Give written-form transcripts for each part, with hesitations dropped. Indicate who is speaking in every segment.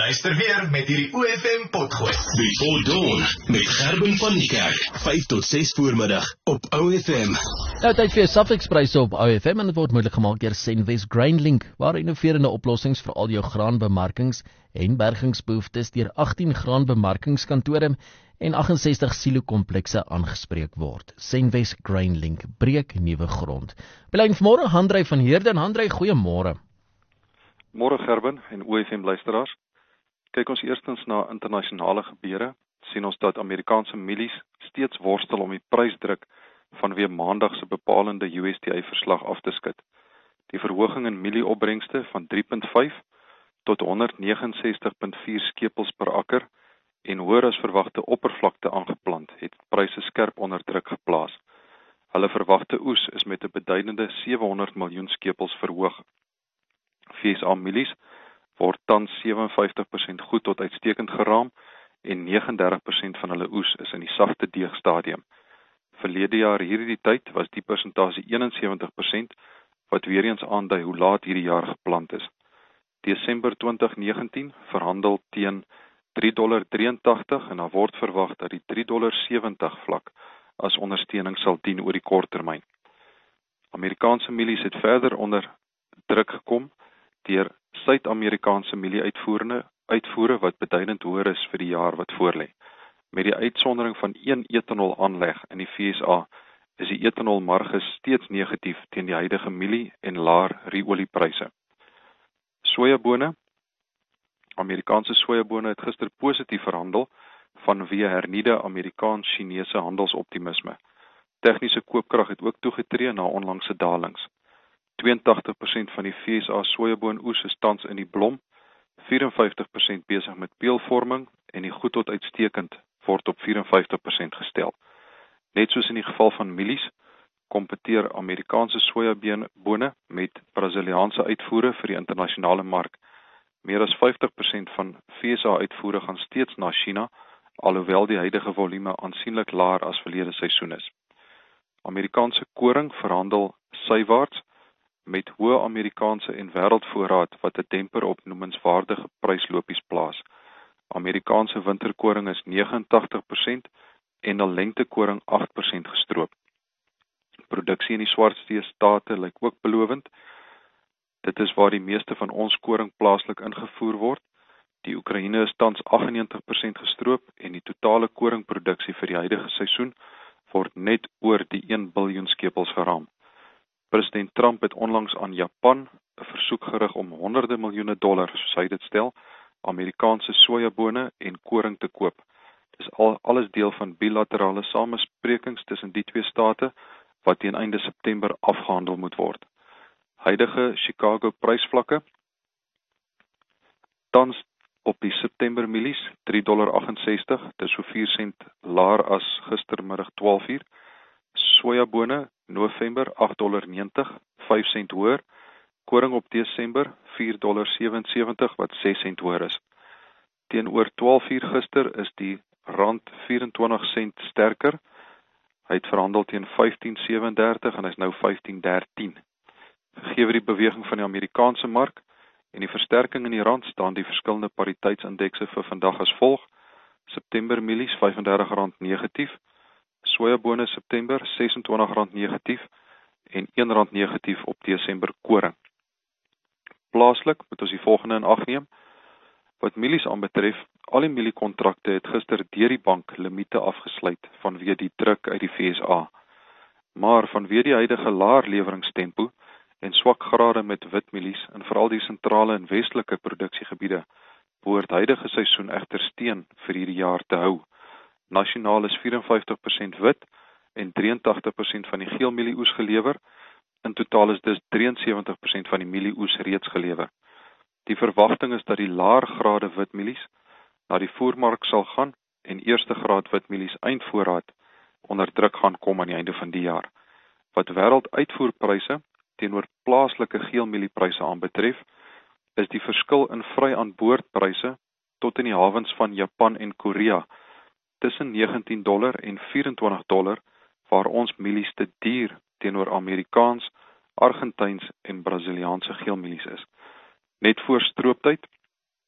Speaker 1: Luister weer met hierdie OFM potgooi.
Speaker 2: Before Dawn met Gerben van die Kerk, 5 tot 6 voormiddag op OFM.
Speaker 3: Nou tyd vir Suffix-pryse op OFM en dit word moontlik gemaak deur Senwes GrainLink, waar innoverende oplossings vir al jou graanbemarkings en bergingsbehoeftes deur 18 graanbemarkingskantore en 68 silo-komplekse aangespreek word. Senwes GrainLink breek nuwe grond. Belyn vanmôre Handrey van Heerden. Handrey, goeiemôre.
Speaker 4: Môre Gerben en OFM luisteraars. Kyk ons eerstens na internasionale gebeure, sien ons dat Amerikaanse mielies steeds worstel om die prysdruk vanweë Maandag se bepalende USDA-verslag af te skud. Die verhoging in mielieopbrengste van 3.5 tot 169.4 skepels per akker en hoër as verwagte oppervlakte aangeplant, het pryse skerp onder druk geplaas. Hulle verwagte oes is met 'n beduidende 700 miljoen skepels verhoog. FSA mielies word tans 57% goed tot uitstekend geraam en 39% van hulle oes is in die sagte deegstadium. Verlede jaar hierdie tyd was die persentasie 71%, wat weer eens aandui hoe laat hierdie jaar geplant is. Desember 2019 verhandel teen $3.83 en daar word verwag dat die $3.70 vlak as ondersteuning sal dien oor die kort termyn. Amerikaanse mielies het verder onder druk gekom deur Suid-Amerikaanse mielie-uitvoere wat beduidend hoër is vir die jaar wat voorlê. Met die uitsondering van een etanol aanleg in die VSA is die etanolmarge steeds negatief teen die huidige mielie en laer ruoliepryse. Sojabone. Amerikaanse sojabone het gister positief verhandel vanweë hernieude Amerikaans-Chinese handelsoptimisme. Tegniese koopkrag het ook toegetree na onlangse dalings. 82% van die VSA sojaboonoes is tans in die blom, 54% besig met peelvorming en die goed tot uitstekend word op 54% gestel. Net soos in die geval van mielies, kompeteer Amerikaanse sojabone met Brasiliaanse uitvoere vir die internasionale mark. Meer as 50% van VSA uitvoere gaan steeds na China, alhoewel die huidige volume aansienlik laer as verlede seisoen is. Amerikaanse koring verhandel sywaarts met hoë Amerikaanse en wêreldvoorraad wat 'n demper op noemenswaardige pryslopies plaas. Amerikaanse winterkoring is 89% en 'n lentekoring 8% gestroop. Produksie in die Swartsee state lyk ook belovend. Dit is waar die meeste van ons koring plaaslik ingevoer word. Die Oekraïne is tans 98% gestroop en die totale koringproduksie vir die huidige seisoen word net oor die 1 biljoen skepels geraam. President Trump het onlangs aan Japan 'n versoek gerig om honderde miljoene dollar, soos hy dit stel, Amerikaanse sojabone en koring te koop. Dis alles deel van bilaterale samesprekings tussen die twee state wat teen einde September afgehandel moet word. Huidige Chicago prysvlakke tans op die September mielies $3.68, dis so 4 sent laer as gistermiddag 12:00. Sojabone November $8.90, 5 sent hoër. Koring op Desember $4.77 wat 6 sent hoër is. Teenoor 12:00 gister is die rand 24 sent sterker. Hy het verhandel teen 15.37 en hy is nou 15.13. Gegee die beweging van die Amerikaanse mark en die versterking in die rand staan die verskillende pariteitsindekse vir vandag as volg. September mielies R35 negatief. Sojabone September R26 negatief en R1 negatief op Desember koring. Plaaslik moet ons die volgende in ag neem. Wat mielies aanbetref, al die mieliekontrakte het gister deur die bank limiete afgesluit vanweë die druk uit die VSA. Maar vanweë die huidige laer leweringstempo en swak grade met witmielies in veral die sentrale en westelike produksiegebiede, behoort huidige seisoen egter steen vir hierdie jaar te hou. Nasionaal is 54% wit en 83% van die geel mielieoes gelewer. In totaal is dus 73% van die mielieoes reeds gelewer. Die verwagting is dat die laer grade witmielies na die voermark sal gaan en eerste graad witmielies eindvoorraad onder druk gaan kom aan die einde van die jaar. Wat wêrelduitvoerpryse teenoor plaaslike geel mieliepryse aanbetref, is die verskil in vry aan boordpryse tot in die hawens van Japan en Korea tussen $19 en $24, waar ons mielies te duur teenoor Amerikaans, Argentyns en Brasiliaanse geelmielies is. Net voor strooptyd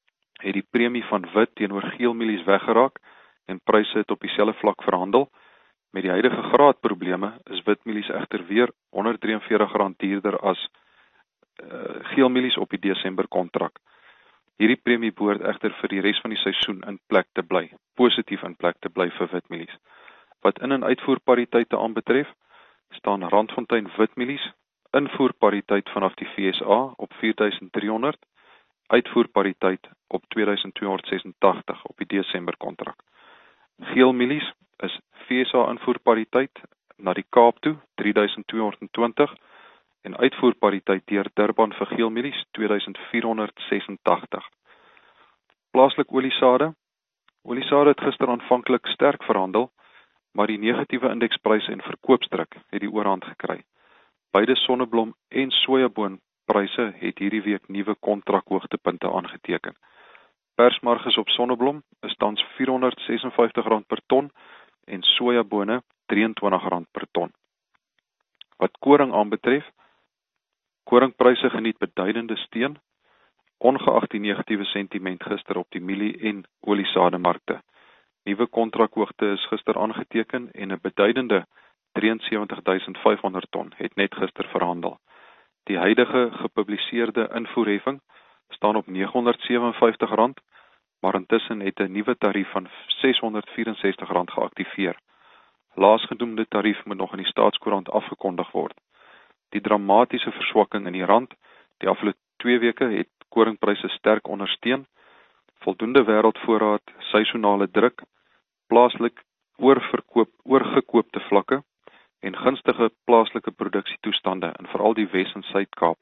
Speaker 4: het die premie van wit teenoor geel mielies weggeraak en pryse het op dieselfde vlak verhandel. Met die huidige graadprobleme is wit mielies egter weer R143 duurder as geel mielies op die Desember kontrak. Hierdie premie behoort egter vir die res van die seisoen in plek te bly, positief in plek te bly vir wit mielies. Wat in- en uitvoerpariteite aanbetref, staan Randfontein wit mielies invoerpariteit vanaf die FSA op 4.300, uitvoerpariteit op 2.286 op die Desember kontrak. Geel mielies is FSA invoerpariteit na die Kaap toe 3.220 en uitvoerpariteit deur Durban vir geel mielies 2.486. Plaaslik oliesade. Oliesade het gister aanvanklik sterk verhandel, maar die negatiewe indekspryse en verkoopsdruk het die oorhand gekry. Beide sonneblom en sojaboonpryse het hierdie week nuwe kontrakhoogtepunte aangeteken. Persmarges op sonneblom is tans R456 per ton en sojabone R23 per ton. Wat koring aanbetref, koringpryse geniet beduidende steun, ongeag die negatiewe sentiment gister op die mielie- en oliesademarkte. Nuwe kontrakhoogte is gister aangeteken en 'n beduidende 73.500 ton het net gister verhandel. Die huidige gepubliseerde invoerheffing staan op R957, maar intussen het 'n nuwe tarief van R664 geaktiveer. Laasgenoemde tarief moet nog in die Staatskoerant afgekondig word. Die dramatiese verswakking in die rand die afgelope 2 weke het koringpryse sterk ondersteun, voldoende wêreldvoorraad, seisonale druk, plaaslik oorgekoopte vlakke en gunstige plaaslike produksietoestande in veral die Wes- en Suid-Kaap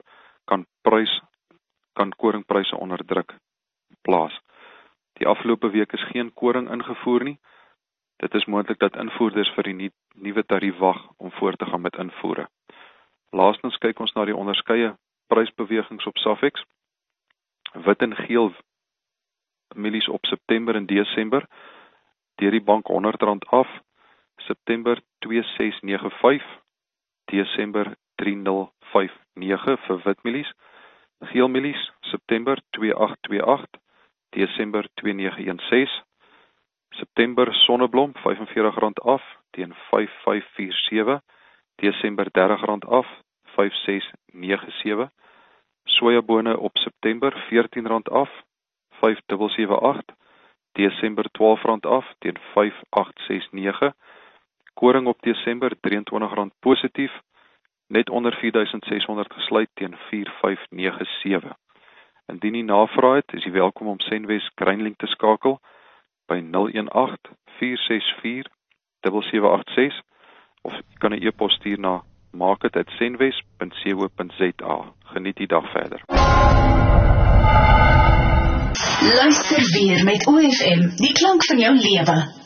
Speaker 4: kan koringpryse onder druk plaas. Die afgelope week is geen koring ingevoer nie. Dit is moontlik dat invoerders vir die nuwe tarief wag om voort te gaan met invoere. Laastens kyk ons na die onderskeie prysbewegings op Safex. Wit en geel mielies op September en Desember deur die bank R100 af. September 2695, Desember 3059 vir wit mielies. Geel mielies September 2828, Desember 2916. September sonneblom R45 af teen 5547, Desember R30 af 5697. Sojabone op September R14 af 5778, Desember R12 af teen 5869. Koring op Desember R23 positief, net onder 4600 gesluit teen 4597. Indien u navraag het, is u welkom om Senwes Grainlink te skakel by 018 464 7786 of jy kan 'n e-pos stuur na market@senwes.co.za. Geniet die dag verder.
Speaker 5: Luister weer met OFM, die klank van jou lewe.